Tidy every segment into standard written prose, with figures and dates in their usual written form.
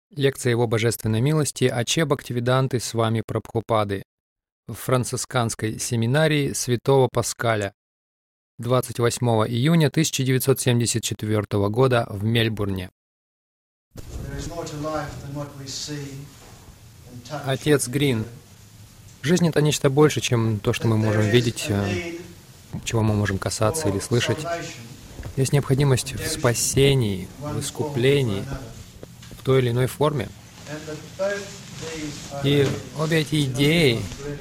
Лекция Его Божественной Милости Аче Бхактивиданты Свами Прабхупады в францисканской семинарии Святого Паскаля 28 июня 1974 года в Мельбурне. Отец Грин. Жизнь — это нечто больше, чем то, что мы можем видеть, чего мы можем касаться или слышать. Есть необходимость в спасении, в искуплении, в той или иной форме. И обе эти идеи,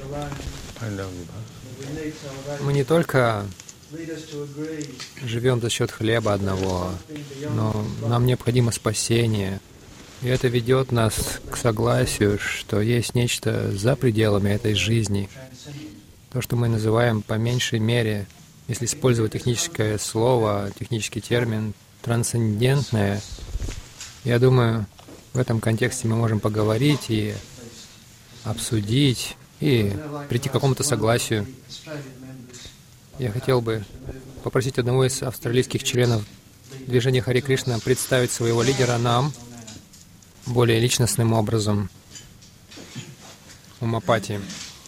мы не только живем за счет хлеба одного, но нам необходимо спасение. И это ведет нас к согласию, что есть нечто за пределами этой жизни. То, что мы называем по меньшей мере, если использовать техническое слово, технический термин, трансцендентное. Я думаю, в этом контексте мы можем поговорить и обсудить, и прийти к какому-то согласию. Я хотел бы попросить одного из австралийских членов движения Харе Кришна представить своего лидера нам более личностным образом. Умапати.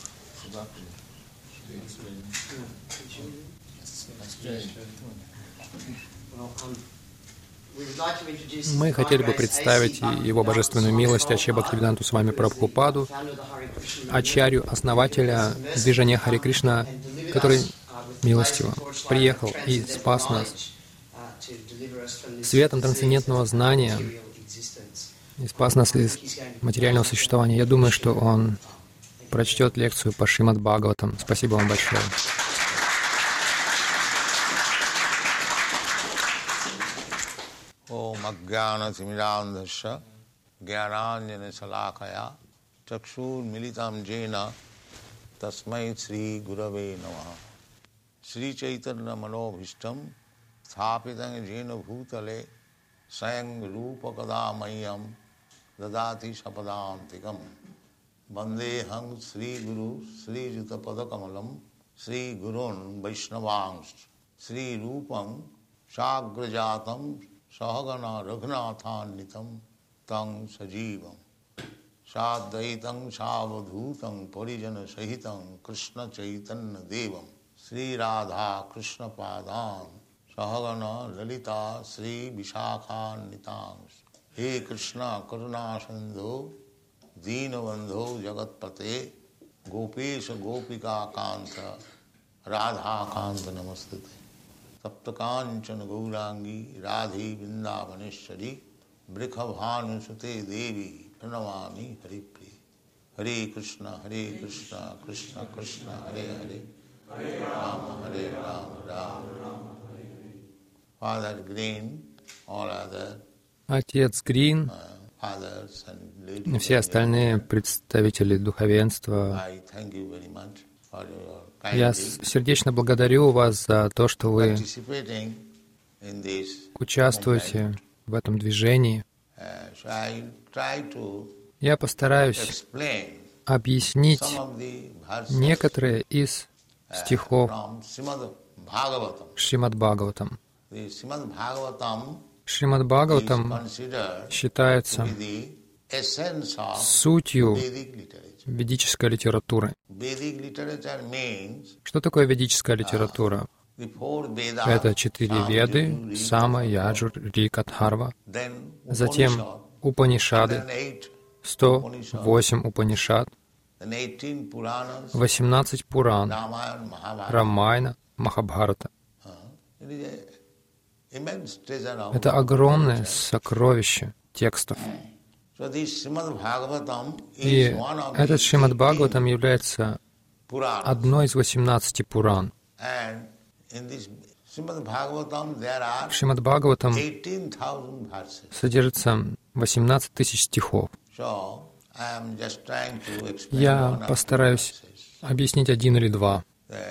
Мы хотели бы представить Его Божественную Милость Аче Бхактивиданту Свами Прабхупаду, ачарью, основателя движения Харе Кришна, который милостиво приехал и спас нас светом трансцендентного знания и спас нас из материального существования. Я думаю, что он прочтет лекцию по Шримад Бхагаватам. Спасибо вам большое. Om Ajnana Timirandhasya Jnananjana Salakaya Chakshur Militam Jena Tasmai Sri Gurave Namaha Sri Chaitanya Manobhishtam Sthapitam Jena Bhutale Sayang Rupa Kadamayam Dadati Sapadantikam Vandehang Sri Guru Sri Juta Padakamalam Sri Gurun Vaishnavans Sri Rupam Shagrajatam Sahagana Raghunathannitam Tang Sajivam Sadhaitam Savadhutam Parijana Sahitam Krishna Chaitanya Devam Sri Radha Krishna Padam Sahagana Lalita Sri Vishakhannitam He Krishna Karuna Sandho Deenabandho Jagatpate Gopesha Gopika Kanta Radha Kanta Namastute Saptakanchana Gaurangi Radhi Vrindavaneshwari Brikhabhanusute Devi Pranamami Haripriya Hare Krishna Krishna Krishna Hare Hare Hare Rama Rama Rama Father Green, all other Отец Грин, все остальные представители духовенства, я сердечно благодарю вас за то, что вы участвуете в этом движении. Я постараюсь объяснить некоторые из стихов Шримад Бхагаватам. Шримад Бхагаватам считается сутью ведической литературы. Что такое ведическая литература? Это 4 Веды, Сама, Яджур, Рик, Адхарва. Затем Упанишады, 108 Упанишад, 18 Пуран, Рамайна, Махабхарата. Это огромное сокровище текстов. И этот Шримад Бхагаватам является одной из 18 Пуран. В Шримад Бхагаватам содержится 18 тысяч стихов. Я постараюсь объяснить 1 или 2.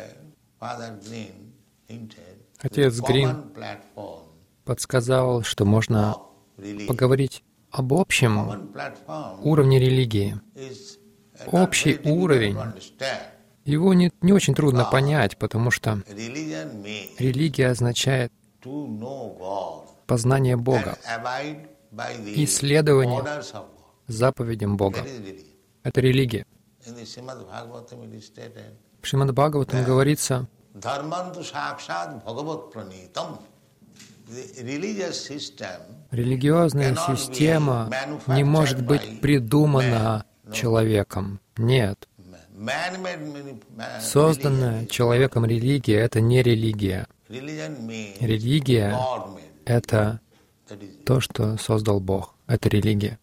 Отец Грин подсказал, что можно поговорить об общем уровне религии. Общий уровень, его не очень трудно понять, потому что религия означает познание Бога и следование заповедям Бога. That is religion. Это религия. In the Srimad Bhagavatam it is stated, В Шримад Бхагаватам говорится, Dharmantu Sakshat Bhagavat Pranitam. The religious system религиозная система не может быть придумана человеком. Нет. Созданная человеком религия — это не религия. Религия — это то, что создал Бог. Это религия.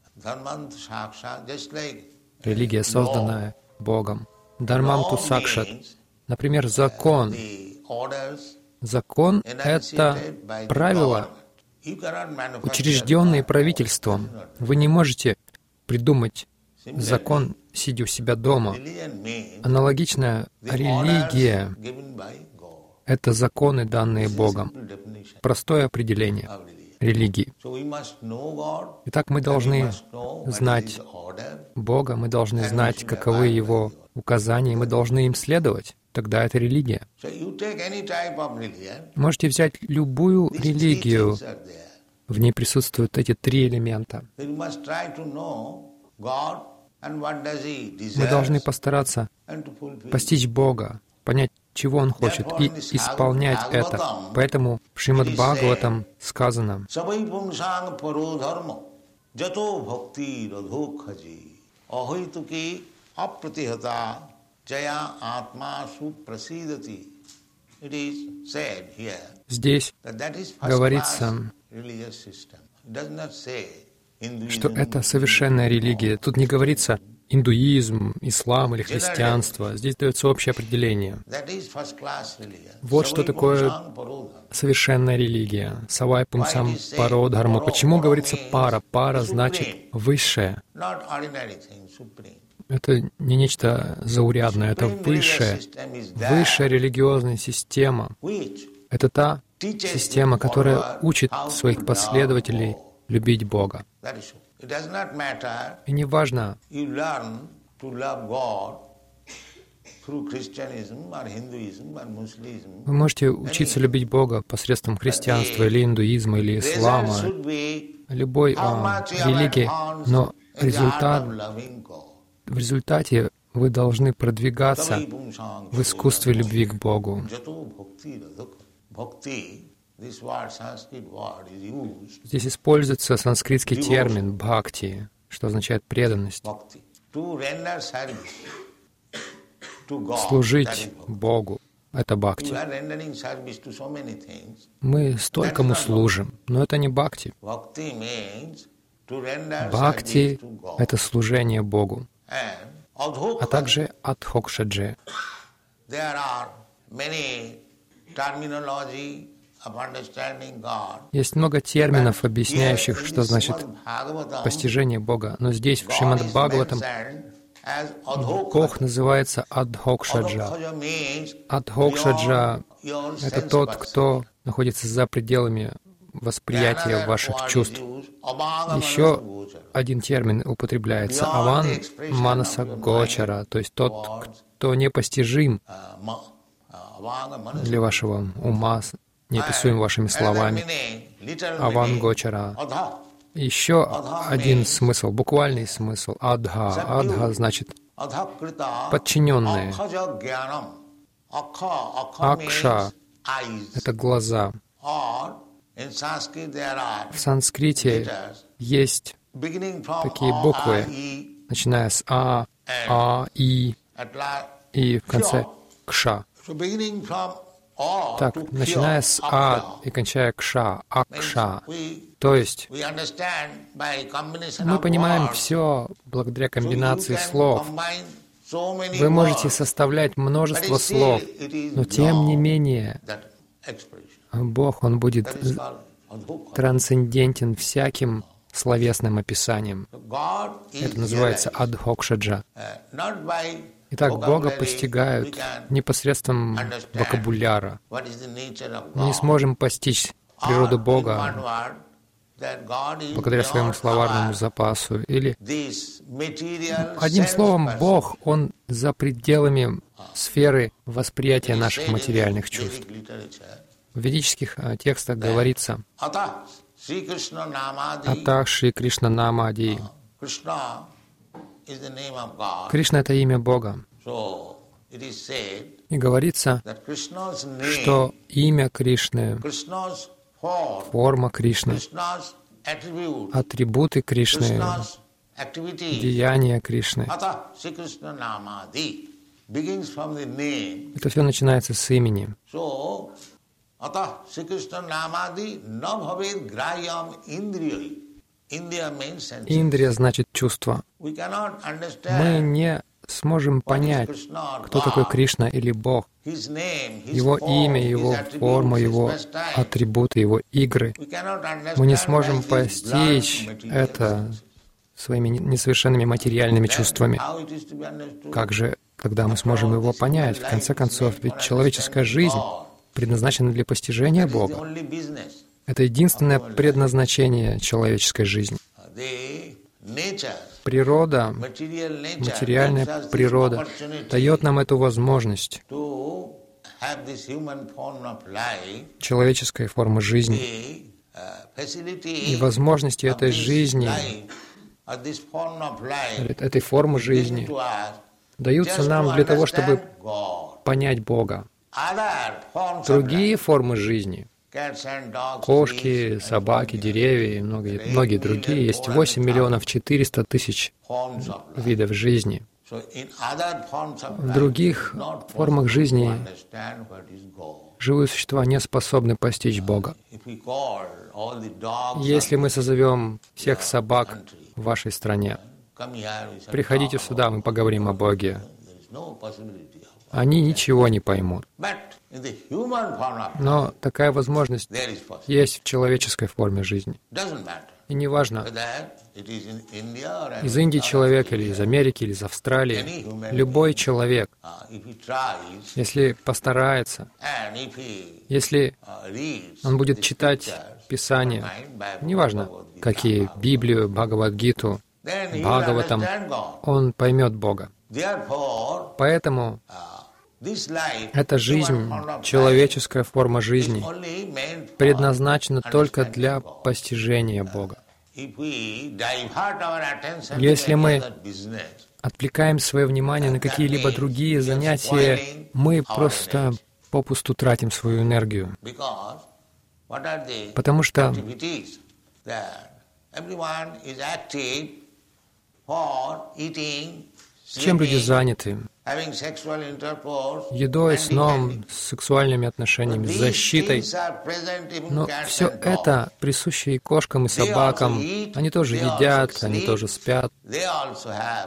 Религия, созданная Богом. Дharmamtu сакшат. Например, закон. Закон — это правила, учрежденные правительством. Вы не можете придумать закон, сидя у себя дома. Аналогично, религия — это законы, данные Богом. Простое определение религии. Итак, мы должны знать Бога, мы должны знать, каковы Его указания, мы должны им следовать. Тогда это религия. Можете взять любую религию, в ней присутствуют эти три элемента. Мы должны постараться постичь Бога, понять, чего Он хочет, и исполнять это. Поэтому в Шримад Бхагаватам сказано: здесь говорится, что это совершенная религия. Тут не говорится индуизм, ислам или христианство. Здесь дается общее определение. Вот что такое совершенная религия. Савай пумсам паро дхарма. Почему говорится пара? Пара значит высшее. Это не нечто заурядное, это высшая религиозная система. Это та система, которая учит своих последователей любить Бога. И не важно, вы можете учиться любить Бога посредством христианства или индуизма или ислама, любой религии, но в результате вы должны продвигаться в искусстве любви к Богу. Здесь используется санскритский термин «бхакти», что означает преданность. Служить Богу — это бхакти. Мы столькому служим, но это не бхакти. Бхакти — это служение Богу, а также адхокшаджи. Есть много терминов, объясняющих, что значит постижение Бога. Но здесь, в Шримад Бхагаватам, Бог называется Адхокшаджа. Адхокшаджа — это тот, кто находится за пределами восприятия ваших чувств. Еще один термин употребляется — аван манаса гочара, то есть тот, кто непостижим для вашего ума, неописуем вашими словами. Аван гочара. Еще один смысл, буквальный смысл — адха. Адха значит подчиненные. Акша — это глаза. В санскрите есть такие буквы, начиная с А, И и в конце Кша. Так, начиная с А и кончая Кша, Акша. То есть мы понимаем все благодаря комбинации слов. Вы можете составлять множество слов, но тем не менее Бог, Он будет трансцендентен всяким словесным описанием. Это называется адхокшаджа. Итак, Бога постигают не посредством вокабуляра. Мы не сможем постичь природу Бога благодаря своему словарному запасу. Или, одним словом, Бог, Он за пределами сферы восприятия наших материальных чувств. В ведических текстах говорится: «Атах Шри Кришна Намади Krishna is the name of God. Кришна — это имя Бога. So it is said И говорится, that Krishna's что name, имя Кришны, Krishna's form, форма Кришны, Krishna's attribute, атрибуты Кришны, Krishna's activity, деяния Кришны. Ata Sri Krishna Namadi begins from the name. Это все начинается с имени. So, Ata Sri Krishna Namadi na bhaved grayam indriyai. Indriya means senses. Индрия значит чувство. We cannot Мы understand не сможем what is понять, Krishna or кто такой God. Кришна или Бог. His name, his Его form, имя, his Его attributes, форма, his Его pastime. атрибуты, Его игры. We cannot understand Мы не сможем like this постичь blunt material это senses. своими несовершенными материальными Then чувствами. how it is to be understood? Как же тогда мы сможем его понять? В конце концов, ведь человеческая жизнь предназначена для постижения That is the Бога. only business. Это единственное предназначение человеческой жизни. The nature, Природа, material nature gives материальная us this природа opportunity дает нам эту возможность to have this human form of life, человеческой формы жизни. the facility И возможности of этой this жизни, life, or this form of life, этой формы given жизни to us даются just нам to для того, чтобы understand God. понять Бога. Other forms of Другие life, формы жизни, cats and dogs, кошки, trees, and собаки, so many деревья и многие другие, есть 8 миллионов 400 тысяч forms of life. видов жизни. So in other forms of В life, других it's not формах possible жизни to understand what is God. живые существа не способны постичь Бога. If we call all the dogs Если of мы созовем всех the собак country, в вашей стране, come here, we shall приходите talk сюда, мы about поговорим о God. Боге, There is no possibility of that. они ничего не поймут. But in the human form of life, Но такая возможность there is possibility. есть в человеческой форме жизни. Doesn't matter И неважно, whether it is in India or из any Индии other человек country. или из Америки, или из Австралии, любой человек, If he tries если постарается, and if he если reads он будет the читать scriptures, Писание, mind, Bible, неважно, Bhagavad Gita, какие, Библию, Бхагавад-гиту, then he will Бхагаватам, understand God. он поймет Бога. Therefore, Поэтому this life, эта human жизнь, form of life, человеческая форма is жизни, only meant for предназначена только understanding для God. постижения Бога. If we divert our attention Если to any мы other business, отвлекаем свое внимание на какие-либо другие занятия, мы просто попусту тратим свою энергию. because what are the Потому что activities that everyone is active for eating, чем люди sleeping, заняты? having sexual intercourse, Едой, and сном, defending. с сексуальными отношениями, с These защитой. things are present even Но cats все and dogs. это присуще и кошкам, и собакам. Они тоже едят, они тоже спят. They also have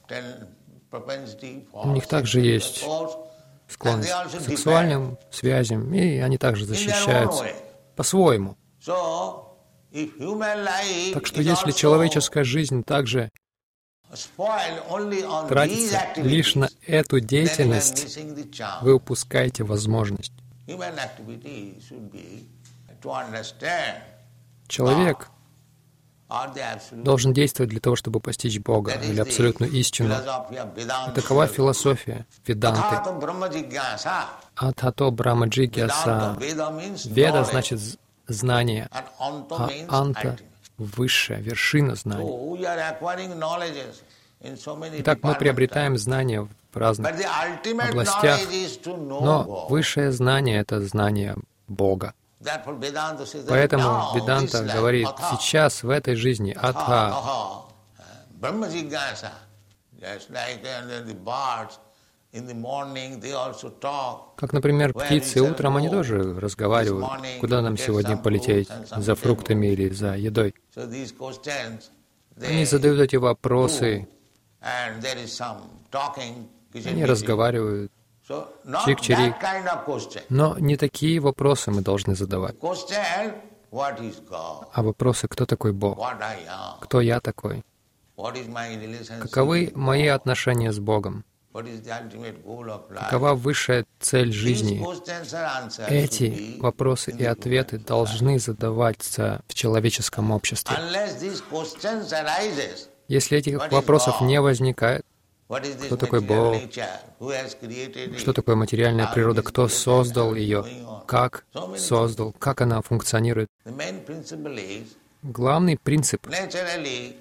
propensity for У них также sexual есть intercourse, and склонность they also к сексуальным связям, и они также in their own защищаются way. по-своему. So, if human life Так что is если also человеческая жизнь также spoiled only on these тратится лишь на activities, эту then you are деятельность, missing the charm. вы упускаете возможность. Human activity should be to understand Человек or the absolute. должен действовать для того, чтобы постичь Бога That is или the абсолютную истину. philosophy of Vedanta. Такова философия Веданты. Athatam Brahma Jigyasa. Адхато Брахма Джигьяса. Vedanta, Veda means Веда knowledge, значит знание, and Anta а means анта ultimate. — высшая, вершина знаний. So we are acquiring knowledges in so many Итак, мы departments. приобретаем знания в разных But the ultimate областях, knowledge is to know но God. высшее знание — это знание Бога. Therefore, Vedanta says that Поэтому now, Веданта this life, говорит, atha, сейчас, в этой жизни, атха, atha, Brahma Jigyasa, just like the birds in the morning, they also talk. как, например, птицы утром, они тоже разговаривают, куда нам сегодня полететь, за фруктами или за едой. So these questions, Они they задают эти вопросы, and there is some talking. они разговаривают, So not чик-чирик. that kind of question. но не такие вопросы мы должны задавать, Question, what is God? а вопросы, кто такой Бог, What I am? кто я такой, What is my relationship? каковы with мои God? отношения с Богом, What is the ultimate goal of life? какова высшая цель These жизни. questions are answered Эти should be вопросы in и the ответы human должны задаваться в человеческом обществе. Unless these questions arises, Если этих вопросов не возникает, what is this кто такой material Бог, nature? Who has created что it? такое материальная природа, кто создал ее, Going on. как создал, как она функционирует. The main principle is, Главный принцип naturally,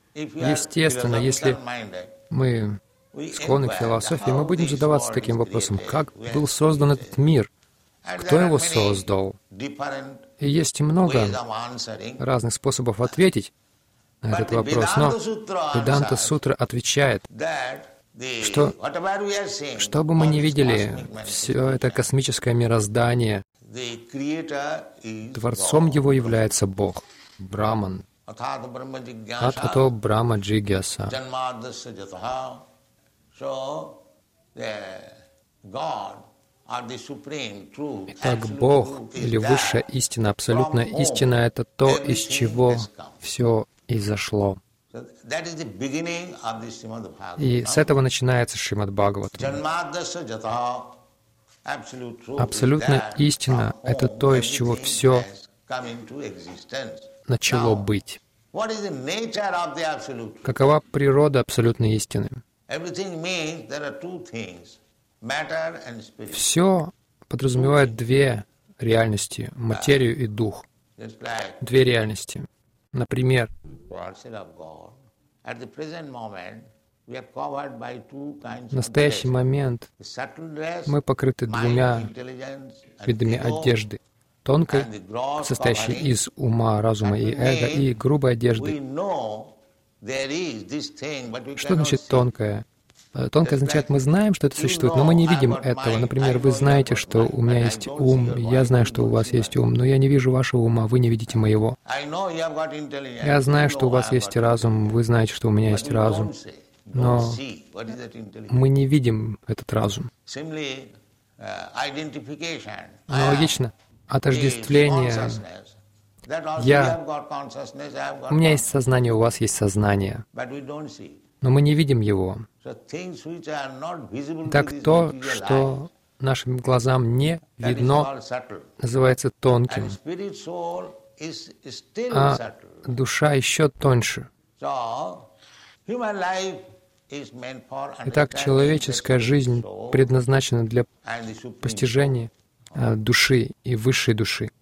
Естественно, если мы склонны к философии, мы будем задаваться таким вопросом: как был создан этот мир? Кто его создал? И есть много разных способов ответить на этот вопрос. Но Веданта Сутра отвечает, что бы мы ни видели, все это космическое мироздание, Творцом его является Бог, Браман. Атхато Брахма Джигьяса. Итак, Бог или высшая истина, абсолютная истина — это то, из чего все изошло. И с этого начинается Шримад Бхагаватам. Абсолютная истина — это то, из чего все начало быть. Какова природа абсолютной истины? Все подразумевает две реальности — материю и дух. Две реальности. Например, в настоящий момент мы покрыты двумя видами одежды. Тонкой, состоящей из ума, разума и эго, и грубой одежды. Что значит тонкая? Тонкое означает, мы знаем, что это существует, но мы не видим этого. Например, вы знаете, что у меня есть ум, я знаю, что у вас есть ум, но я не вижу вашего ума, вы не видите моего. Я знаю, что у вас есть разум, вы знаете, что у меня есть разум, но мы не видим этот разум. Аналогично, отождествление. У меня есть сознание, у вас есть сознание, но мы не видим его. Так то, что нашим глазам не видно, называется тонким, а душа еще тоньше. Итак, человеческая жизнь предназначена для постижения души и высшей души.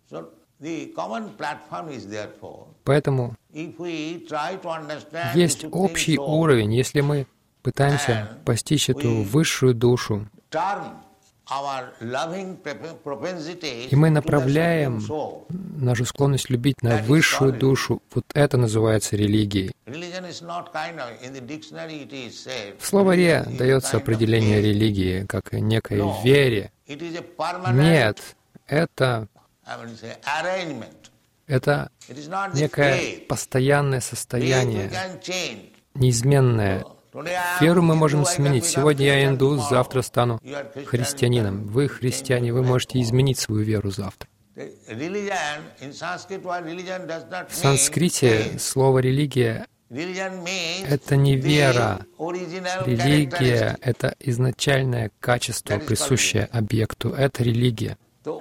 Поэтому есть общий уровень, если мы пытаемся постичь эту высшую душу, и мы направляем нашу склонность любить на высшую душу, вот это называется религией. В словаре дается определение религии как некой вере. Нет, это некое постоянное состояние, неизменное. Веру мы можем сменить. Сегодня я индус, завтра стану христианином. Вы христиане, вы можете изменить свою веру завтра. В санскрите слово «религия» — это не вера. Религия — это изначальное качество, присущее объекту. Это религия.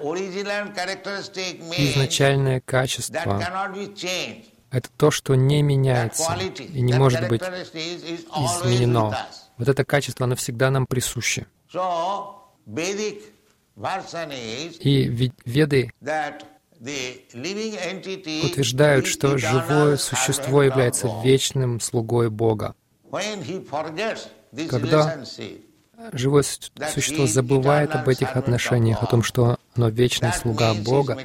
Изначальное качество — это то, что не меняется и не может быть изменено. Вот это качество, оно всегда нам присуще. И Веды утверждают, что живое существо является вечным слугой Бога. Когда живое существо забывает об этих отношениях, о том, что оно вечный слуга Бога,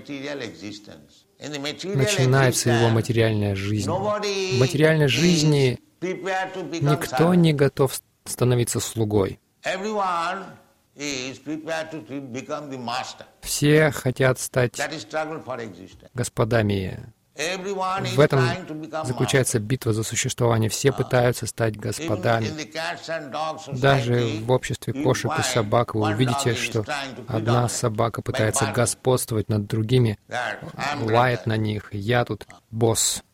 начинается его материальная жизнь. В материальной жизни никто не готов становиться слугой. Все хотят стать господами. В этом заключается битва за существование. Все пытаются стать господами. Даже в обществе кошек и собак вы увидите, что одна собака пытается господствовать над другими, лает на них. Я тут босс.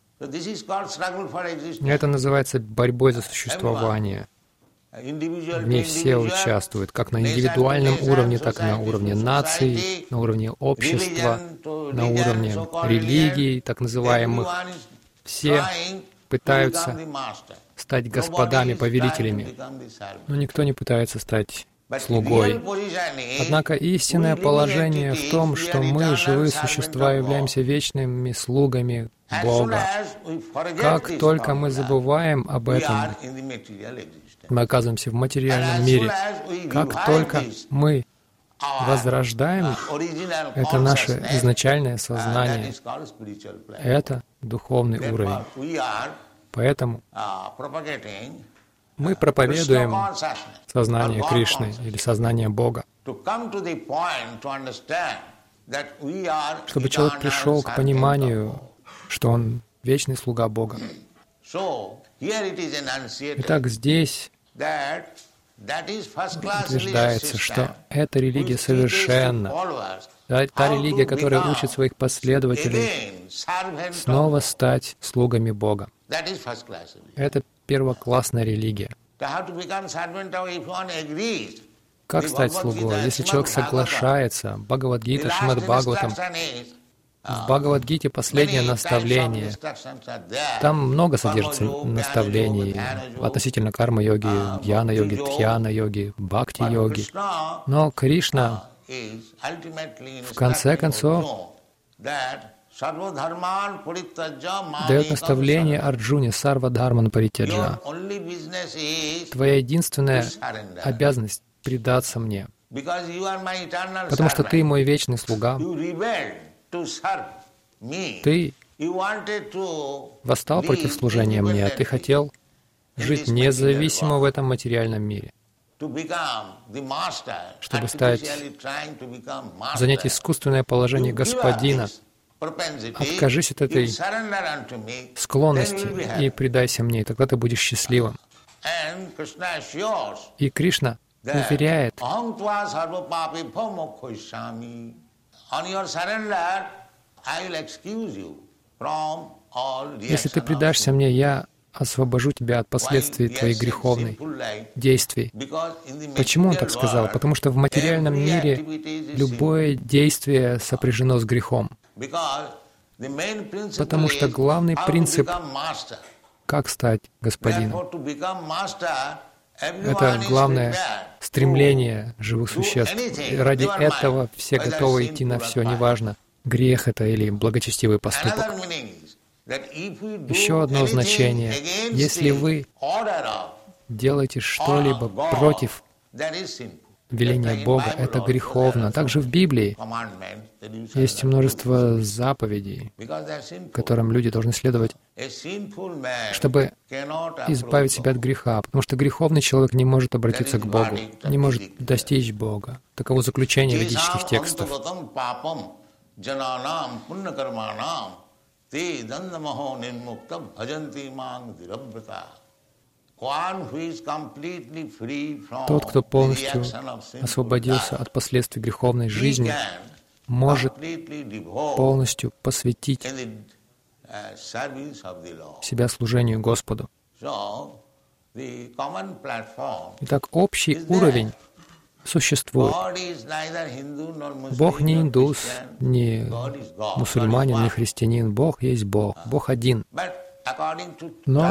Это называется борьбой за существование. В ней все участвуют, как на индивидуальном уровне, так и на уровне наций, на уровне общества, на уровне религий, так называемых. Все пытаются стать господами, повелителями, но никто не пытается стать слугой. Однако истинное положение в том, что мы, живые существа, являемся вечными слугами Бога. Как только мы забываем об этом, мы оказываемся в материальном мире. Как только мы возрождаем это наше изначальное сознание, это духовный уровень. Поэтому мы проповедуем сознание Кришны или сознание Бога, чтобы человек пришел к пониманию, что он вечный слуга Бога. Итак, здесь утверждается, что эта религия совершенна. Та религия, которая учит своих последователей снова стать слугами Бога. Это первоклассная религия. Как стать слугой? Если человек соглашается, Бхагавад-гита, Шримад Бхагаватам, в Бхагавад-гите последнее наставление. Там много содержится наставлений относительно карма-йоги, дьяна-йоги, дхьяна-йоги, бхакти-йоги. Но Кришна, в конце концов, дает наставление Арджуне «Сарва дхарман паритяджа». Твоя единственная обязанность — предаться мне, потому что ты мой вечный слуга. Ты восстал против служения мне, ты хотел жить независимо в этом материальном мире, чтобы занять искусственное положение господина. Откажись от этой склонности и предайся мне, и тогда ты будешь счастливым. И Кришна уверяет, если ты предашься мне, я освобожу тебя от последствий твоих греховных действий. Почему он так сказал? Потому что в материальном мире любое действие сопряжено с грехом. Потому что главный принцип, как стать господином, это главное стремление живых существ. И ради этого все готовы идти на все, неважно, грех это или благочестивый поступок. Еще одно значение. Если вы делаете что-либо против веления Бога, это греховно. Также в Библии есть множество заповедей, которым люди должны следовать, чтобы избавить себя от греха, потому что греховный человек не может обратиться к Богу, не может достичь Бога. Таково заключение ведических текстов. Тот, кто полностью освободился от последствий греховной жизни, может полностью посвятить себя служению Господу. Итак, общий уровень существует. Бог не индус, не мусульманин, не христианин. Бог есть Бог. Бог один. Но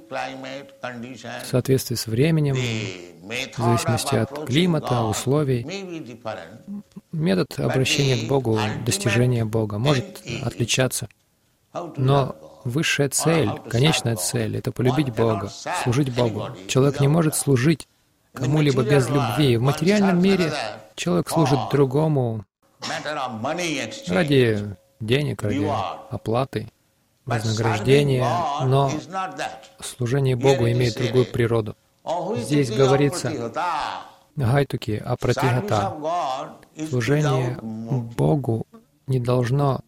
в соответствии с временем, в зависимости от климата, условий, метод обращения к Богу, достижения Бога может отличаться. Но высшая цель, конечная цель — это полюбить Бога, служить Богу. Человек не может служить кому-либо без любви. В материальном мире человек служит другому ради денег, ради оплаты, вознаграждения, но служение Богу имеет другую природу. Здесь говорится гайтуки апратигата. Служение Богу не должно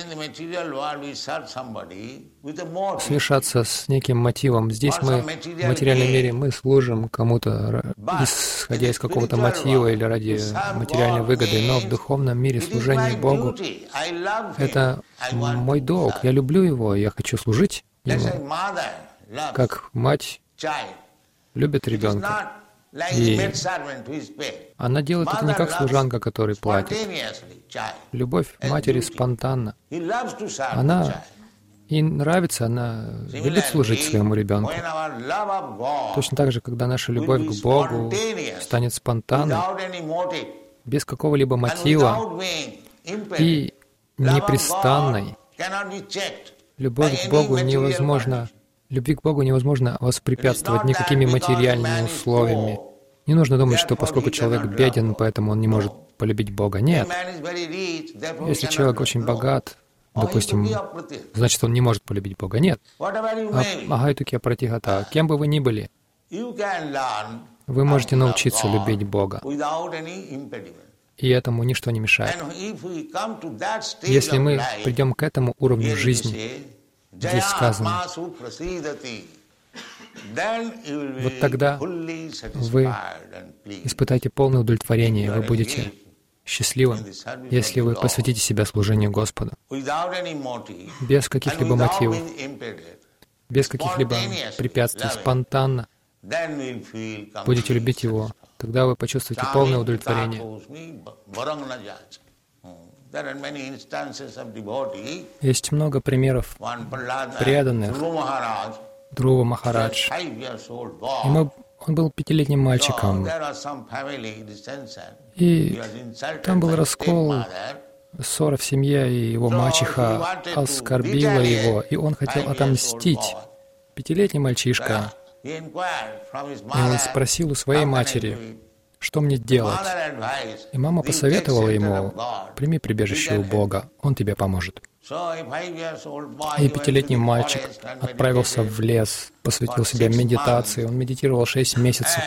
смешаться с неким мотивом. Здесь мы, в материальном мире, мы служим кому-то, исходя из какого-то мотива или ради материальной выгоды, но в духовном мире служение Богу — это мой долг. Я люблю Его, я хочу служить Ему, как мать любит ребенка. И она делает это не как служанка, которой платит. Любовь матери спонтанна. Она ей нравится, она любит служить своему ребенку. Точно так же, когда наша любовь к Богу станет спонтанной, без какого-либо мотива и непрестанной, Любовь к Богу невозможно воспрепятствовать никакими материальными условиями. Не нужно думать, что поскольку человек беден, поэтому он не может полюбить Бога. Нет. Если человек очень богат, допустим, значит, он не может полюбить Бога. Нет. Агайтуке пратихата. Кем бы вы ни были, вы можете научиться любить Бога. И этому ничто не мешает. Если мы придем к этому уровню жизни, здесь сказано, вот тогда вы испытаете полное удовлетворение, вы будете счастливым, если вы посвятите себя служению Господу, без каких-либо мотивов, без каких-либо препятствий, спонтанно будете любить Его, тогда вы почувствуете полное удовлетворение. Есть много примеров преданных. Друва Махарадж. Он был 5-летним мальчиком. И там был раскол, ссора в семье, и его мачеха оскорбила его, и он хотел отомстить. 5-летний мальчишка. И он спросил у своей матери, что мне делать. И мама посоветовала ему: прими прибежище у Бога, Он тебе поможет. И 5-летний мальчик отправился в лес, посвятил себя медитации. Он медитировал 6 месяцев.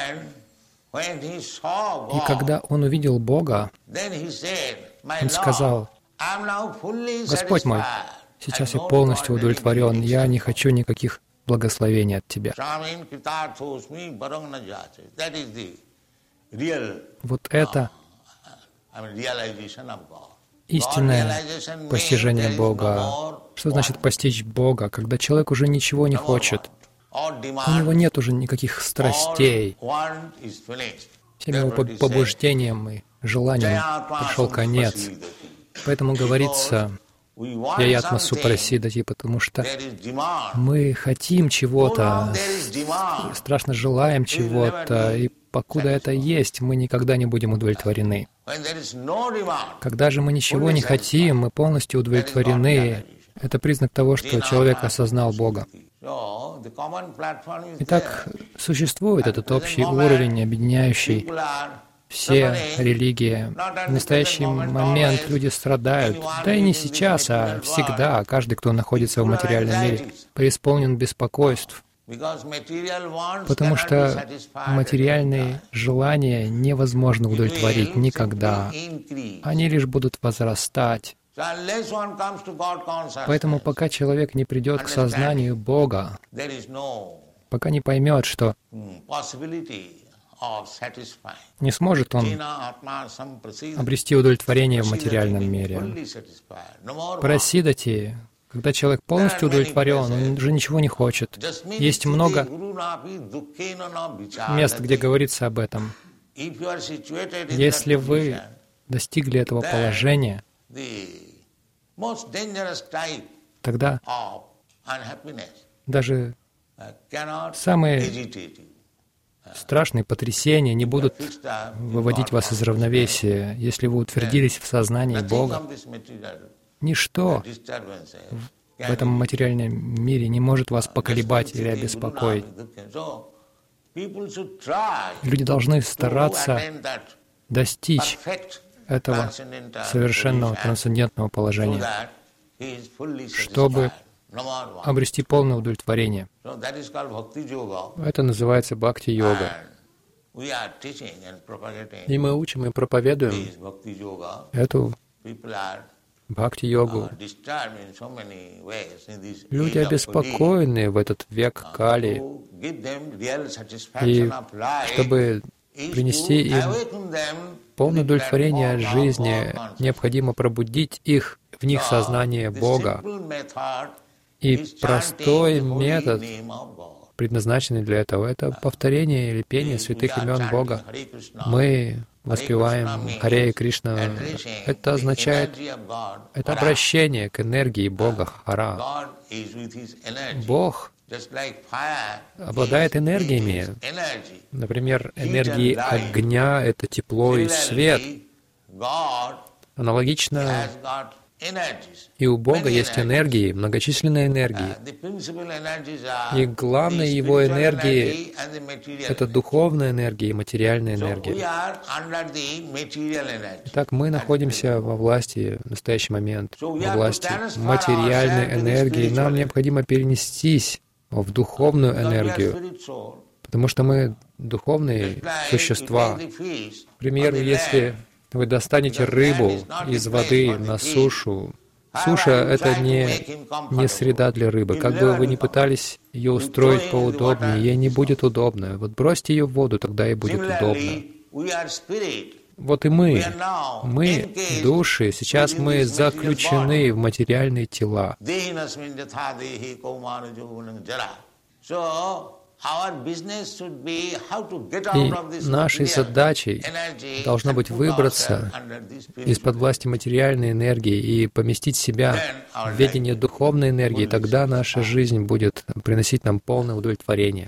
И когда он увидел Бога, он сказал: «Господь мой, сейчас я полностью удовлетворен, я не хочу никаких благословений от Тебя». Вот это истинное постижение Бога. Что значит постичь Бога? Когда человек уже ничего не хочет, у него нет уже никаких страстей, всем его побуждениям и желаниям пришел конец. Поэтому говорится «Яятма супрасидати», потому что мы хотим чего-то, страшно желаем чего-то, и покуда это есть, мы никогда не будем удовлетворены. Когда же мы ничего не хотим, мы полностью удовлетворены, это признак того, что человек осознал Бога. Итак, существует этот общий уровень, объединяющий все религии. В настоящий момент люди страдают, да и не сейчас, а всегда. Каждый, кто находится в материальном мире, преисполнен беспокойств, потому что материальные желания невозможно удовлетворить никогда. Они лишь будут возрастать. Поэтому пока человек не придет к сознанию Бога, пока не поймет, что не сможет он обрести удовлетворение в материальном мире. Прасидати, когда человек полностью удовлетворен, он уже ничего не хочет. Есть много мест, где говорится об этом. Если вы достигли этого положения, тогда даже самые страшные потрясения не будут выводить вас из равновесия, если вы утвердились в сознании Бога. Ничто в этом материальном мире не может вас поколебать или обеспокоить. Люди должны стараться достичь этого совершенного трансцендентного положения, чтобы обрести полное удовлетворение. Это называется бхакти-йога. И мы учим и проповедуем эту бхакти-йогу. Люди обеспокоены в этот век Кали, и чтобы принести им полное удовлетворение жизни, необходимо пробудить их, в них сознание Бога. И простой метод, предназначенный для этого, это повторение или пение святых имен Бога. Мы воспеваем Харе Кришна. Это означает, это обращение к энергии Бога, Хара. Бог обладает энергиями. Например, энергией огня — это тепло и свет. Аналогично, И у Бога есть энергии, многочисленные энергии. И главной Его энергией — это духовная энергия и материальная энергия. Итак, мы находимся во власти в настоящий момент, во власти материальной энергии. Нам необходимо перенестись в духовную энергию, потому что мы духовные существа. К примеру, если вы достанете рыбу из воды на сушу, суша — это не среда для рыбы. Как бы вы ни пытались ее устроить поудобнее, ей не будет удобно. Вот бросьте ее в воду, тогда ей будет удобно. Вот и мы, души, сейчас мы заключены в материальные тела. И нашей задачей должно быть выбраться из-под власти материальной энергии и поместить себя в ведение духовной энергии. Тогда наша жизнь будет приносить нам полное удовлетворение.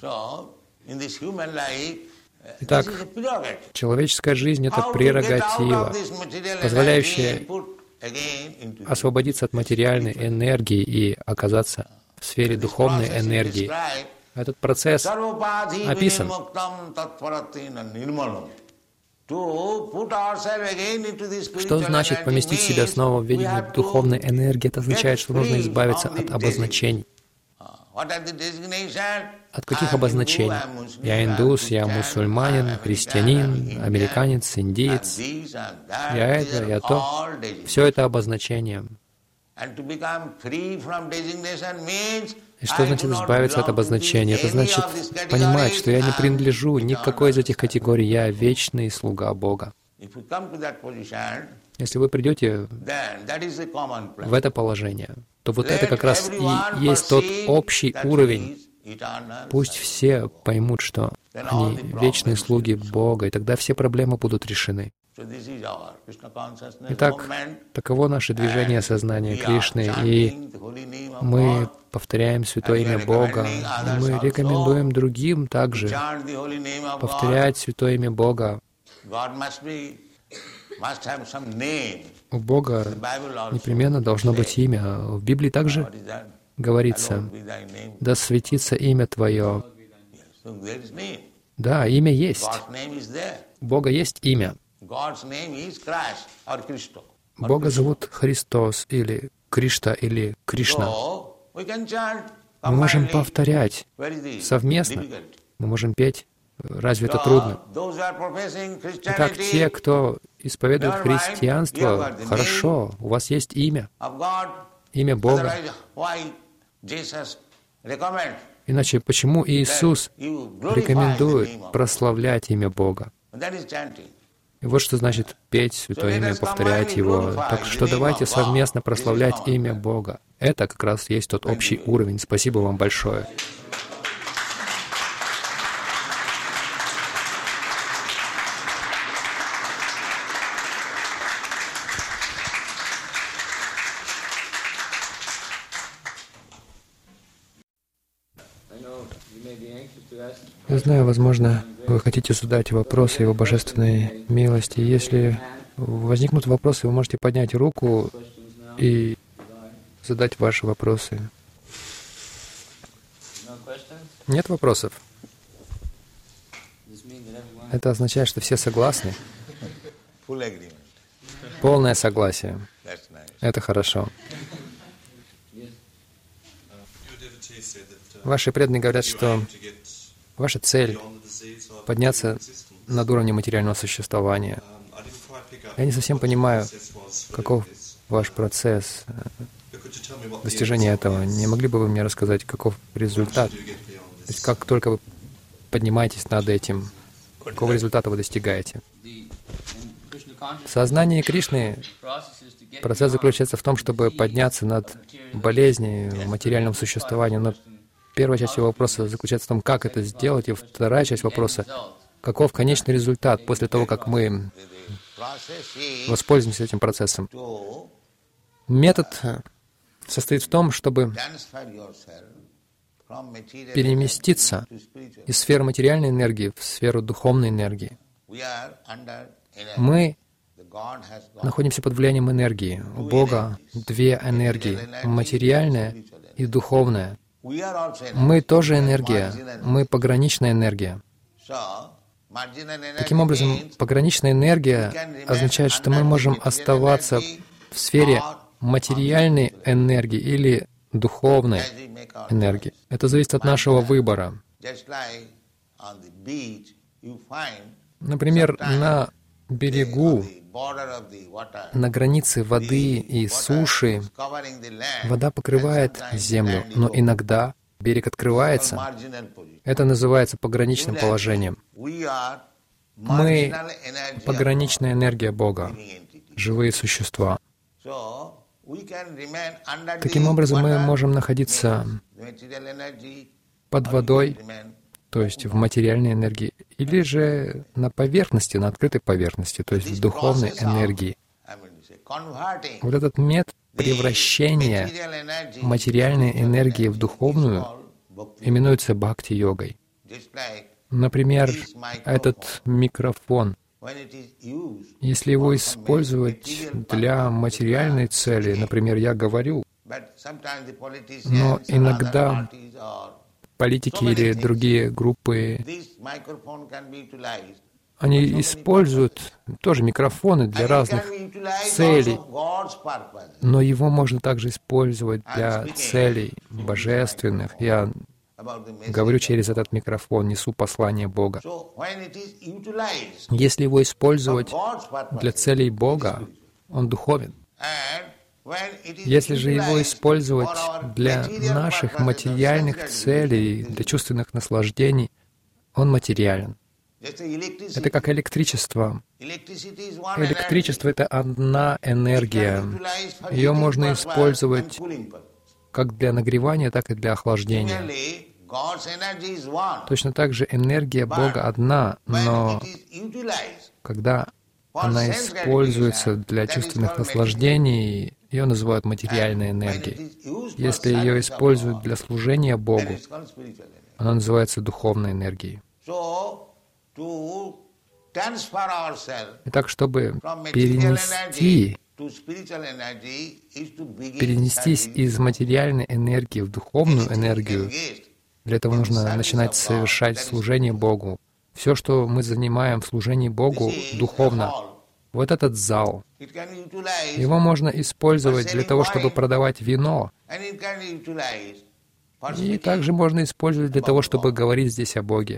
Итак, человеческая жизнь — это прерогатива, позволяющая освободиться от материальной энергии и оказаться в сфере духовной энергии. Этот процесс описан. Что значит поместить себя снова в ведение духовной энергии? Это означает, что нужно избавиться от обозначений. От каких обозначений? Я индус, я мусульманин, христианин, американец, индиец. Я это, я то. Все это обозначение. И что значит избавиться от обозначения? Это значит понимать, что я не принадлежу ни к какой из этих категорий, я вечный слуга Бога. Если вы придете в это положение, то вот это как раз и есть тот общий уровень. Пусть все поймут, что они вечные слуги Бога, и тогда все проблемы будут решены. Итак, таково наше движение сознания Кришны, и мы повторяем Святое Имя Бога, и мы рекомендуем другим также повторять Святое Имя Бога. У Бога непременно должно быть имя. В Библии также говорится: «Да светится имя Твое». Да, имя есть. У Бога есть имя. Бога зовут Христос, или Кришта, или Кришна. Мы можем повторять совместно. Мы можем петь. Разве это трудно? Итак, те, кто исповедует христианство, хорошо, у вас есть имя. Имя Бога. Иначе почему Иисус рекомендует прославлять имя Бога? И вот что значит петь Святое Имя, повторять Его. Так что давайте совместно прославлять имя Бога. Это как раз есть тот общий уровень. Спасибо вам большое. Я знаю, возможно, вы хотите задать вопросы Его божественной милости. Если возникнут вопросы, вы можете поднять руку и задать ваши вопросы. Нет вопросов? Это означает, что все согласны? Полное согласие. Это хорошо. Ваши преданные говорят, что ваша цель — подняться над уровнем материального существования. Я не совсем понимаю, каков ваш процесс достижения этого. Не могли бы вы мне рассказать, каков результат? То есть как только вы поднимаетесь над этим, какого результата вы достигаете? В сознании Кришны процесс заключается в том, чтобы подняться над болезнью, материальным существованием. Но первая часть его вопроса заключается в том, как это сделать, и вторая часть вопроса — каков конечный результат после того, как мы воспользуемся этим процессом. Метод состоит в том, чтобы переместиться из сферы материальной энергии в сферу духовной энергии. Мы находимся под влиянием энергии. У Бога две энергии — материальная и духовная. Мы тоже энергия, мы пограничная энергия. Таким образом, пограничная энергия означает, что мы можем оставаться в сфере материальной энергии или духовной энергии. Это зависит от нашего выбора. Например, на берегу, на границе воды и суши, вода покрывает землю, но иногда берег открывается. Это называется пограничным положением. Мы — пограничная энергия Бога, живые существа. Таким образом, мы можем находиться под водой, то есть в материальной энергии, или же на поверхности, на открытой поверхности, то есть в духовной энергии. Вот этот метод превращения материальной энергии в духовную именуется бхакти-йогой. Например, этот микрофон. Если его использовать для материальной цели, например, я говорю, но иногда политики или другие группы, они используют тоже микрофоны для разных целей, но его можно также использовать для целей божественных. Я говорю через этот микрофон, несу послание Бога. Если его использовать для целей Бога, он духовен. Если же его использовать для наших материальных целей, для чувственных наслаждений, он материален. Это как электричество. Электричество — это одна энергия. Ее можно использовать как для нагревания, так и для охлаждения. Точно так же энергия Бога одна, но когда она используется для чувственных наслаждений, ее называют материальной энергией. Если ее используют для служения Богу, она называется духовной энергией. Итак, чтобы перенестись из материальной энергии в духовную энергию, для этого нужно начинать совершать служение Богу. Все, что мы занимаем в служении Богу, духовно. Вот этот зал, его можно использовать для того, чтобы продавать вино. И также можно использовать для того, чтобы говорить здесь о Боге.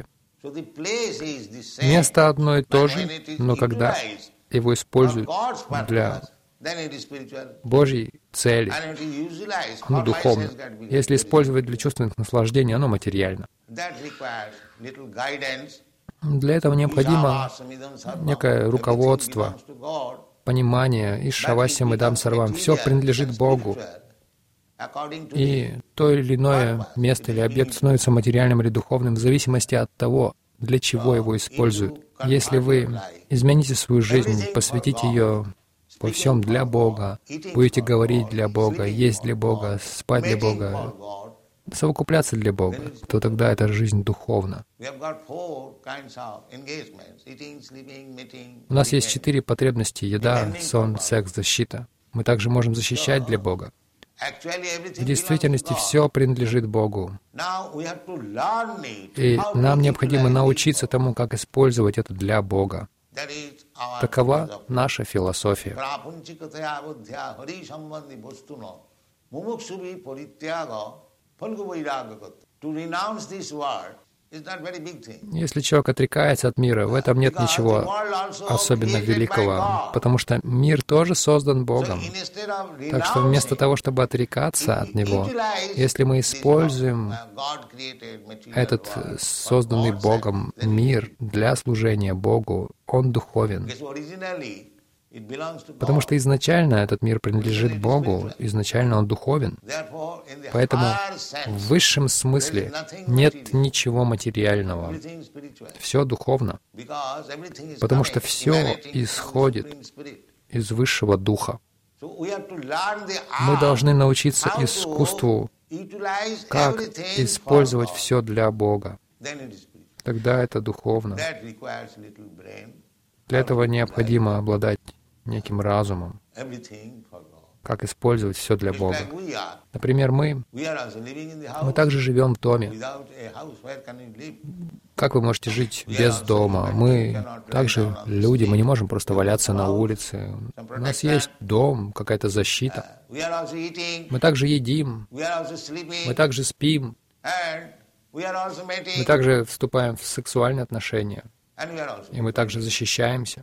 Место одно и то же, но когда его используют для Божьей цели, оно духовно. Если использовать для чувственных наслаждений, оно материально. Для этого необходимо некое руководство, понимание, и шавасям, и дам сарвам. Все принадлежит Богу. И то или иное место или объект становится материальным или духовным в зависимости от того, для чего его используют. Если вы измените свою жизнь, посвятите ее во всем для Бога, будете говорить для Бога, есть для Бога, спать для Бога, совокупляться для Бога, то тогда эта жизнь духовна. У нас есть 4 потребности: еда, сон, секс, защита. Мы также можем защищать для Бога. В действительности все принадлежит Богу. И нам необходимо научиться тому, как использовать это для Бога. Такова наша философия. Если человек отрекается от мира, в этом нет ничего особенно великого, потому что мир тоже создан Богом. Так что вместо того, чтобы отрекаться от него, если мы используем этот созданный Богом мир для служения Богу, он духовен. Потому что изначально этот мир принадлежит Богу, изначально он духовен. Поэтому в высшем смысле нет ничего материального. Все духовно. Потому что все исходит из высшего духа. Мы должны научиться искусству, как использовать все для Бога. Тогда это духовно. Для этого необходимо обладать неким разумом, как использовать все для Бога. Например, мы также живем в доме. Как вы можете жить без дома? Мы также люди, мы не можем просто валяться на улице. У нас есть дом, какая-то защита. Мы также едим, мы также спим, мы также вступаем в сексуальные отношения, и мы также защищаемся.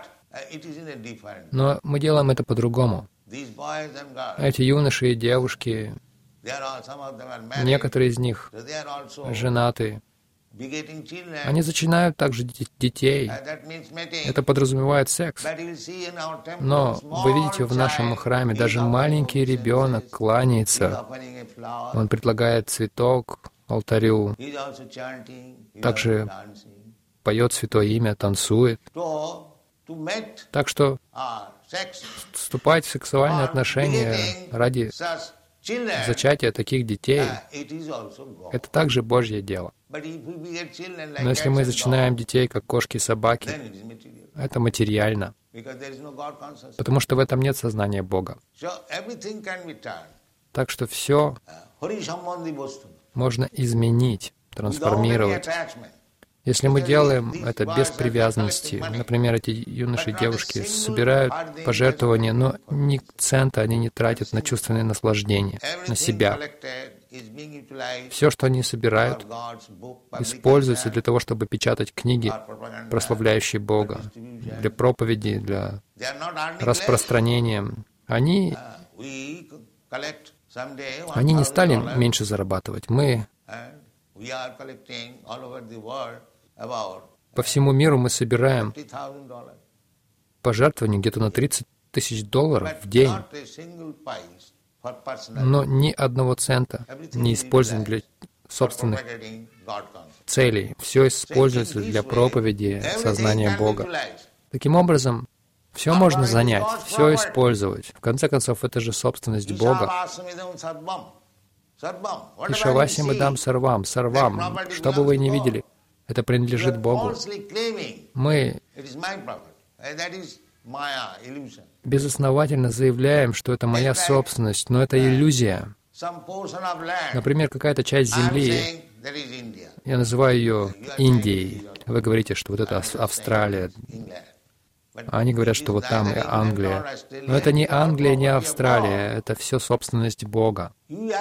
Но мы делаем это по-другому. Эти юноши и девушки, некоторые из них женаты, они зачинают также детей. Это подразумевает секс. Но вы видите, в нашем храме даже маленький ребенок кланяется. Он предлагает цветок алтарю, также поет святое имя, танцует. Так что вступать в сексуальные отношения ради зачатия таких детей — это также Божье дело. Но если мы зачинаем детей, как кошки и собаки, это материально, потому что в этом нет сознания Бога. Так что все можно изменить, трансформировать. Если мы делаем это без привязанности, например, эти юноши и девушки собирают пожертвования, но ни цента они не тратят на чувственное наслаждение, на себя. Все, что они собирают, используется для того, чтобы печатать книги, прославляющие Бога, для проповеди, для распространения. Они не стали меньше зарабатывать. По всему миру мы собираем пожертвования где-то на $30 тысяч в день, но ни одного цента не используем для собственных целей. Все используется для проповеди сознания Бога. Таким образом, все можно занять, все использовать. В конце концов, это же собственность Бога. Ишавасим идам сарвам, сарвам, что бы вы ни видели, это принадлежит Богу. Мы безосновательно заявляем, что это моя собственность, но это иллюзия. Например, какая-то часть земли, я называю ее Индией. Вы говорите, что вот это Австралия. Они говорят, что вот там и Англия. Но это не Англия, не Австралия, это все собственность Бога.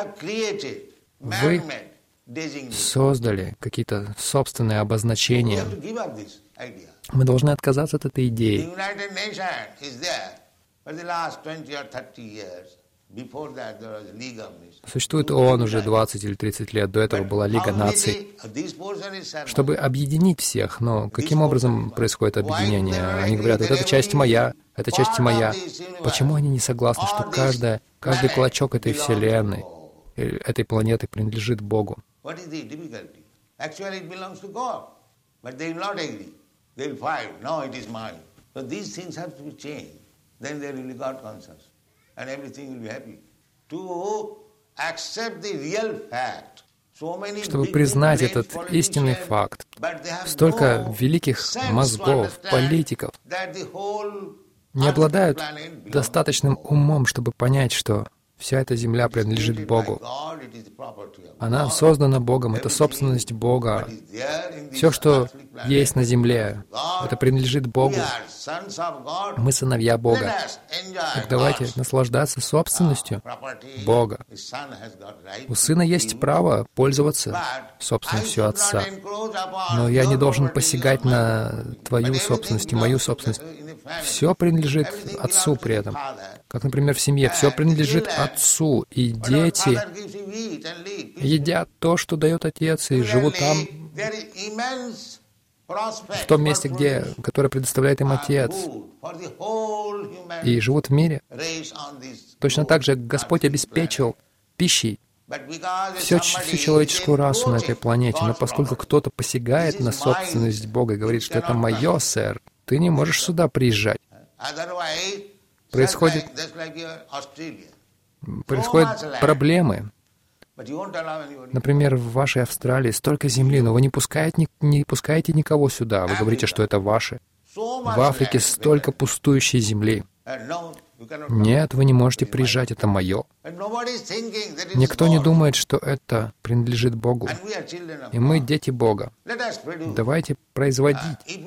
Вы создали какие-то собственные обозначения. Мы должны отказаться от этой идеи. Существует ООН уже 20 или 30 лет, до этого была Лига наций, чтобы объединить всех. Но каким образом происходит объединение? Они говорят, вот эта часть моя, эта часть моя. Почему они не согласны, что каждый клочок этой Вселенной, этой планеты принадлежит Богу? Чтобы признать этот истинный факт, столько великих мозгов, политиков не обладают достаточным умом, чтобы понять, что вся эта земля принадлежит Богу. Она создана Богом, это собственность Бога. Все, что есть на земле, это принадлежит Богу. Мы сыновья Бога. Так давайте наслаждаться собственностью Бога. У сына есть право пользоваться собственностью Отца. Но я не должен посягать на твою собственность и мою собственность. Все принадлежит Отцу при этом. Как, например, в семье. Все принадлежит Отцу. И дети едят то, что дает Отец, и живут там, в том месте, которое предоставляет им Отец, и живут в мире. Точно так же Господь обеспечил пищей всю человеческую расу на этой планете, но поскольку кто-то посягает на собственность Бога и говорит, что это мое, сэр, ты не можешь сюда приезжать. Происходят проблемы. Например, в вашей Австралии столько земли, но вы не пускаете никого сюда. Вы говорите, что это ваше. В Африке столько пустующей земли. Нет, вы не можете приезжать, это мое. Никто не думает, что это принадлежит Богу. И мы дети Бога. Давайте производить.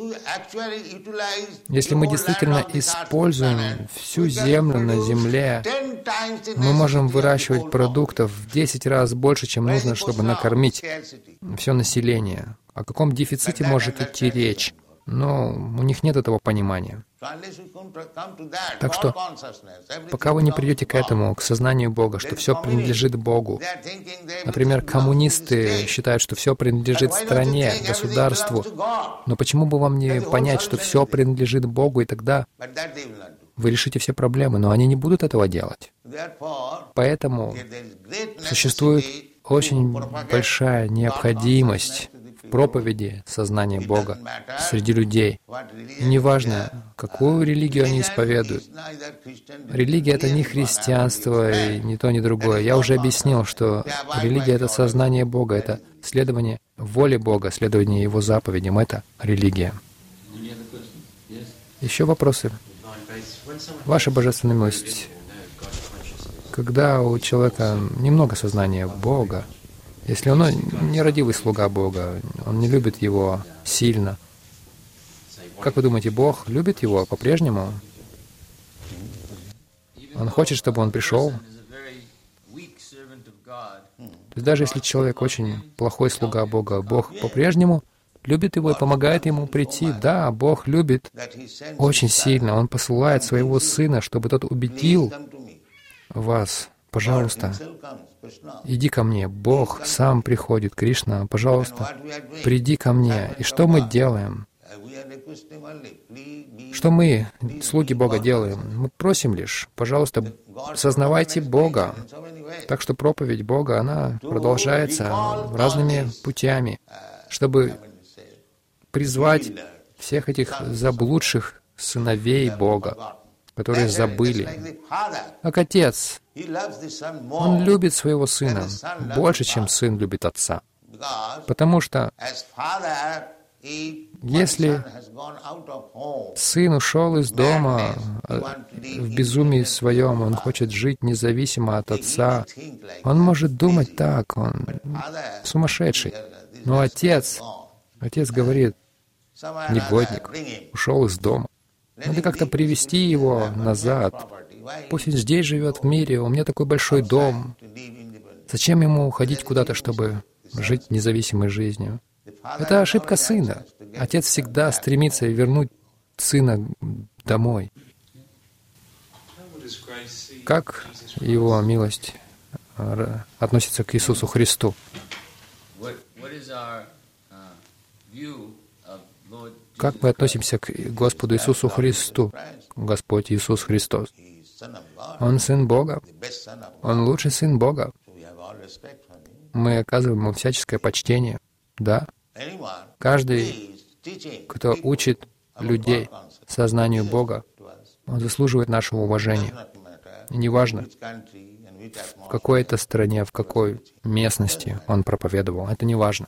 Если мы действительно используем всю землю на земле, мы можем выращивать продуктов в 10 раз больше, чем нужно, чтобы накормить все население. О каком дефиците может идти речь? Но у них нет этого понимания. Так что, пока вы не придете к этому, к сознанию Бога, что все принадлежит Богу. Например, коммунисты считают, что все принадлежит стране, государству. Но почему бы вам не понять, что все принадлежит Богу, и тогда вы решите все проблемы, но они не будут этого делать. Поэтому существует очень большая необходимость в проповеди сознания Бога среди людей. И неважно, какую религию они исповедуют. Религия — это не христианство, и ни то, ни другое. Я уже объяснил, что религия — это сознание Бога, это следование воле Бога, следование Его заповедям — это религия. Еще вопросы? Ваша Божественная милость. Когда у человека немного сознания Бога, если он нерадивый слуга Бога, он не любит Его сильно, как вы думаете, Бог любит его по-прежнему? Он хочет, чтобы он пришел? То есть даже если человек очень плохой слуга Бога, Бог по-прежнему любит его и помогает ему прийти. Да, Бог любит очень сильно. Он посылает своего Сына, чтобы тот убедил вас. Пожалуйста, иди ко мне. Бог сам приходит. Кришна, пожалуйста, приди ко мне. И что мы делаем? Что мы, слуги Бога, делаем? Мы просим лишь, пожалуйста, сознавайте Бога. Так что проповедь Бога, она продолжается разными путями, чтобы призвать всех этих заблудших сыновей Бога, которые забыли. Как отец, он любит своего сына больше, чем сын любит отца. Потому что если сын ушел из дома в безумии своем, он хочет жить независимо от отца, он может думать так, он сумасшедший. Но отец говорит: негодник, ушел из дома. Надо как-то привести его назад. Пусть он здесь живет в мире, у меня такой большой дом. Зачем ему уходить куда-то, чтобы жить независимой жизнью? Это ошибка сына. Отец всегда стремится вернуть сына домой. Как его милость относится к Иисусу Христу? Как мы относимся к Господу Иисусу Христу? Господь Иисус Христос. Он Сын Бога. Он лучший Сын Бога. Мы оказываем Ему всяческое почтение. Да. Каждый, кто учит людей сознанию Бога, он заслуживает нашего уважения. И неважно, в какой это стране, в какой местности он проповедовал, это не важно.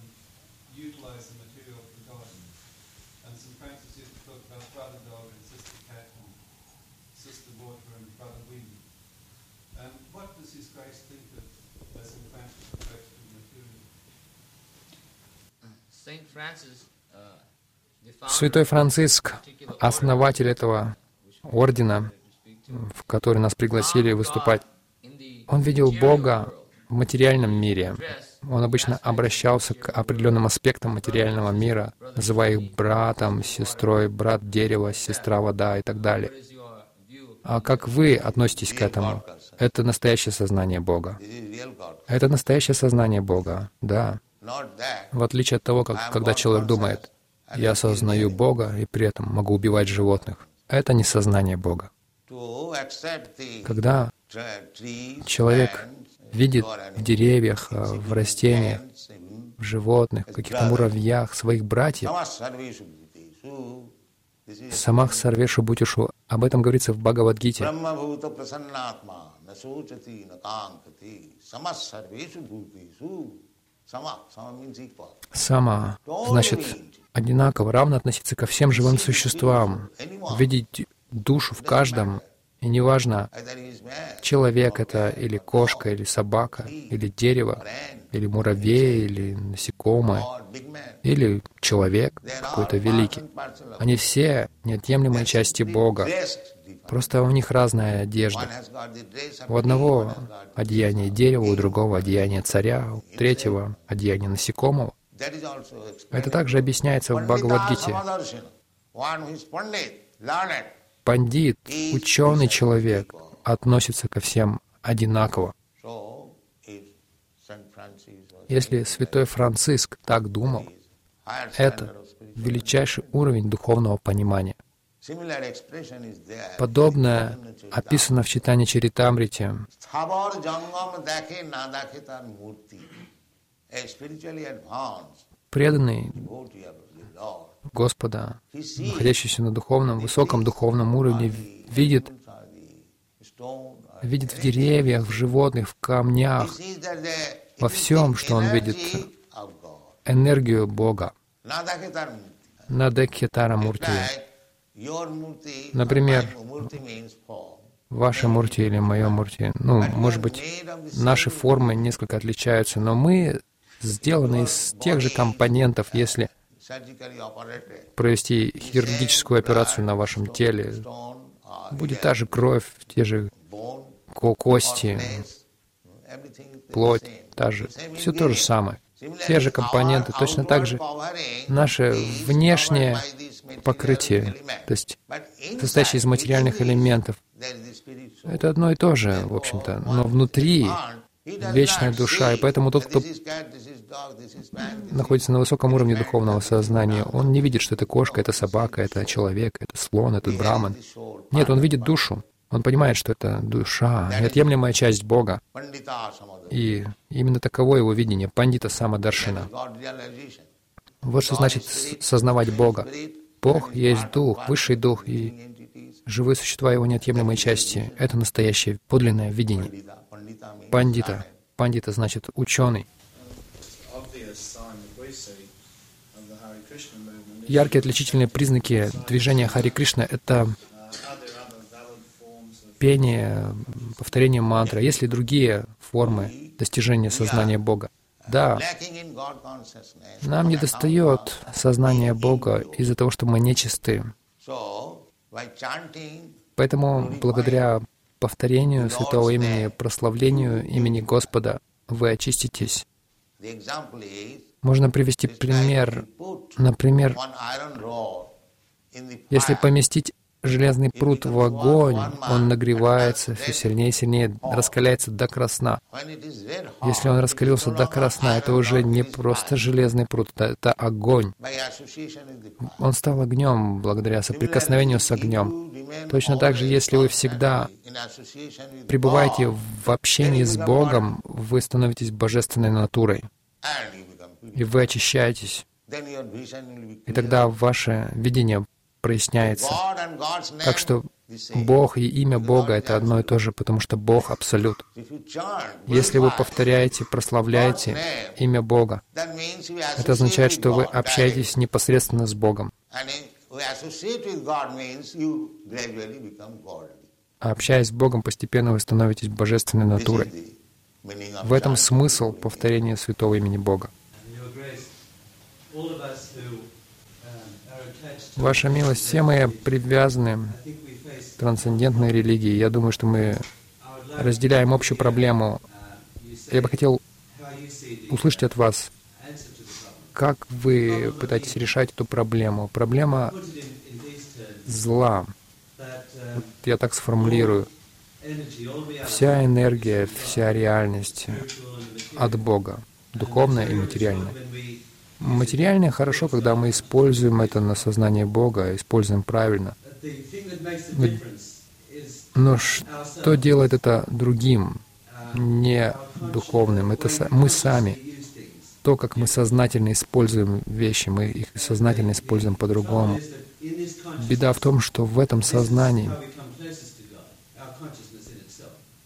Святой Франциск, основатель этого ордена, в который нас пригласили выступать, он видел Бога в материальном мире. Он обычно обращался к определенным аспектам материального мира, называя их братом, сестрой, брат дерево, сестра вода и так далее. А как вы относитесь к этому? Это настоящее сознание Бога. Это настоящее сознание Бога, да. В отличие от того, когда человек думает: «Я осознаю Бога и при этом могу убивать животных». Это не сознание Бога. Когда человек видит в деревьях, в растениях, в животных, в каких-то муравьях своих братьев, «Самах сарвешу бутишу», об этом говорится в Бхагавад-гите. Сама значит одинаково, равно относиться ко всем живым существам, видеть душу в каждом, и неважно, человек это, или кошка, или собака, или дерево, или муравей, или насекомое, или человек какой-то великий. Они все неотъемлемые части Бога. Просто у них разная одежда. У одного одеяние дерева, у другого одеяние царя, у третьего одеяние насекомого. Это также объясняется в Бхагавад-гите. Пандит, ученый человек, относится ко всем одинаково. Если святой Франциск так думал, это величайший уровень духовного понимания. Подобное описано в Чайтанья Чаритамрите. Преданный Господа, находящийся на духовном, высоком духовном уровне, видит в деревьях, в животных, в камнях, во всем, что он видит, энергию Бога. Надекхетара Мурти. Например, ваша мурти или моя мурти. Может быть, наши формы несколько отличаются, но мы сделаны из тех же компонентов. Если провести хирургическую операцию на вашем теле, будет та же кровь, те же кости, плоть, та же. Все то же самое. Те же компоненты, точно так же наше внешнее покрытие, то есть состоящее из материальных элементов. Это одно и то же, в общем-то, но внутри вечная душа, и поэтому тот, кто находится на высоком уровне духовного сознания, он не видит, что это кошка, это собака, это человек, это слон, это браман. Нет, он видит душу. Он понимает, что это душа, неотъемлемая часть Бога. И именно таково его видение, пандита самадаршина. Вот что значит сознавать Бога. Бог есть Дух, Высший Дух, и живые существа Его неотъемлемой части. Это настоящее, подлинное видение. Пандита. Пандита значит ученый. Яркие отличительные признаки движения Хари Кришна — это пение, повторение мантры. Есть ли другие формы достижения сознания Бога? Да, нам недостает сознания Бога из-за того, что мы нечисты. Поэтому, благодаря повторению святого имени, прославлению имени Господа, вы очиститесь. Можно привести пример. Например, если поместить железный пруд в огонь, он нагревается все сильнее и сильнее, раскаляется до красна. Если он раскалился до красна, это уже не просто железный пруд, это огонь. Он стал огнем благодаря соприкосновению с огнем. Точно так же, если вы всегда пребываете в общении с Богом, вы становитесь божественной натурой, и вы очищаетесь. И тогда ваше видение проясняется. Так что Бог и имя Бога — это одно и то же, потому что Бог — Абсолют. Если вы повторяете, прославляете имя Бога, это означает, что вы общаетесь непосредственно с Богом. А общаясь с Богом, постепенно вы становитесь божественной натурой. В этом смысл повторения святого имени Бога. Ваша милость, все мы привязаны к трансцендентной религии. Я думаю, что мы разделяем общую проблему. Я бы хотел услышать от вас, как вы пытаетесь решать эту проблему. Проблема зла. Вот я так сформулирую. Вся энергия, вся реальность от Бога, духовная и материальная. Материальное хорошо, когда мы используем это на сознание Бога, используем правильно. Но что делает это другим, не духовным? Это мы сами. То, как мы сознательно используем вещи, мы их сознательно используем по-другому. Беда в том, что в этом сознании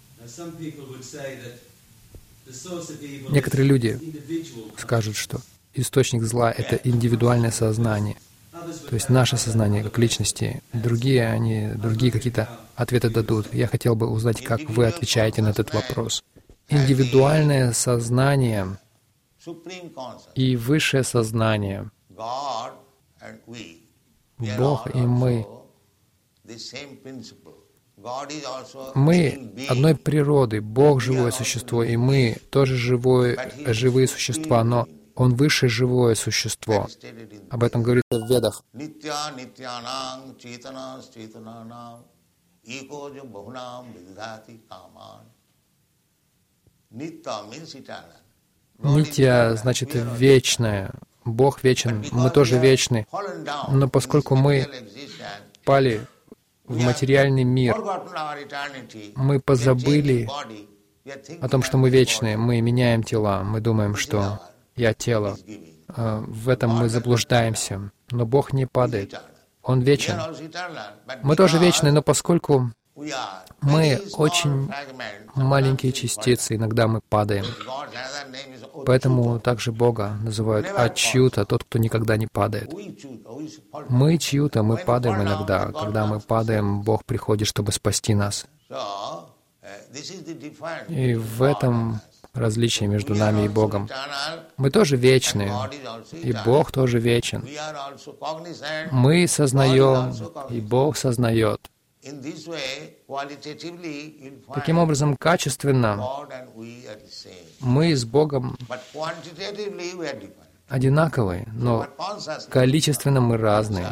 некоторые люди скажут, что источник зла — это индивидуальное сознание. То есть наше сознание как личности. Другие какие-то ответы дадут. Я хотел бы узнать, как вы отвечаете на этот вопрос. Индивидуальное сознание и высшее сознание, Бог и мы одной природы. Бог — живое существо, и мы тоже живые существа, но Он высшее живое существо. Об этом говорится в Ведах. Нитья значит вечное. Бог вечен, мы тоже вечны. Но поскольку мы пали в материальный мир, мы позабыли о том, что мы вечны, мы меняем тела, мы думаем, что «я тело». В этом мы заблуждаемся. Но Бог не падает. Он вечен. Мы тоже вечны, но поскольку мы очень маленькие частицы, иногда мы падаем. Поэтому также Бога называют Ачьюта, тот, кто никогда не падает. Мы Чьюта, мы падаем иногда. Когда мы падаем, Бог приходит, чтобы спасти нас. И в этом различие между нами и Богом. Мы тоже вечны, и Бог тоже вечен. Мы сознаем, и Бог сознает. Таким образом, качественно мы с Богом одинаковы, но количественно мы разные.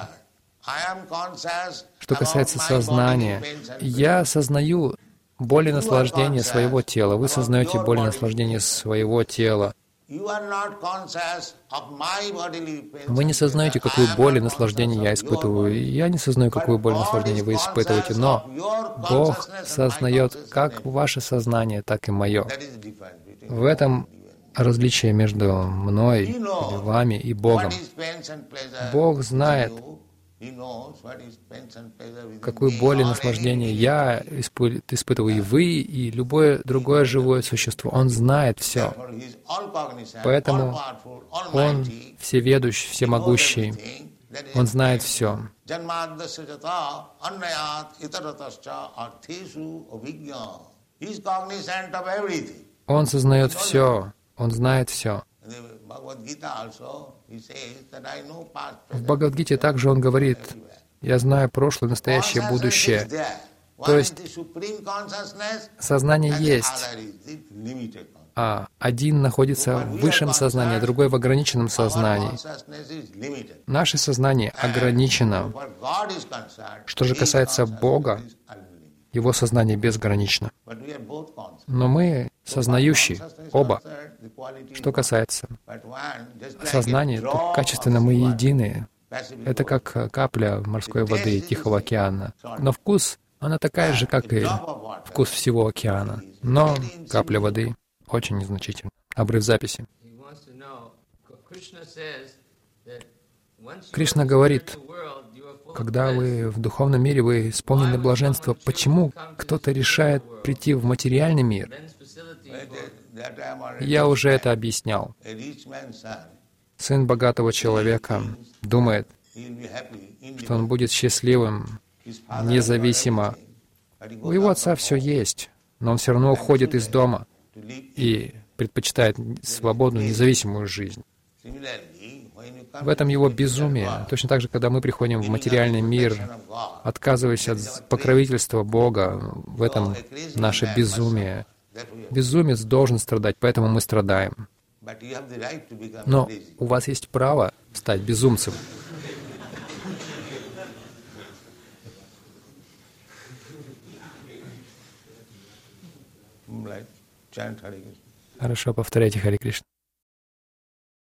Что касается сознания, я сознаю боль и наслаждение своего тела. Вы сознаете боль и наслаждение своего тела. Вы не сознаете, какую боль и наслаждение я испытываю. Я не сознаю, какую боль и наслаждение вы испытываете. Но Бог сознает как ваше сознание, так и мое. В этом различие между мной, или вами и Богом. Бог знает, какую боль и наслаждение я испытываю, и вы, и любое другое живое существо. Он знает все. Поэтому Он всеведущий, всемогущий. Он знает все. Он сознает все. Он знает все. В Бхагавад-гите также он говорит: «Я знаю прошлое, настоящее, будущее». То есть сознание есть, а один находится в высшем сознании, а другой в ограниченном сознании. Наше сознание ограничено. Что же касается Бога, Его сознание безгранично. Но мы сознающие, оба. Что касается сознания, то качественно мы едины. Это как капля морской воды Тихого океана. Но вкус, она такая же, как и вкус всего океана. Но капля воды очень незначительна. Обрыв записи. Кришна говорит, когда вы в духовном мире, вы исполнены блаженства, почему кто-то решает прийти в материальный мир? Я уже это объяснял. Сын богатого человека думает, что он будет счастливым, независимо. У его отца все есть, но он все равно уходит из дома и предпочитает свободную, независимую жизнь. В этом его безумие. Точно так же, когда мы приходим в материальный мир, отказываясь от покровительства Бога, в этом наше безумие. Безумец должен страдать, поэтому мы страдаем. Но у вас есть право стать безумцем. Хорошо, повторяйте Харе Кришна.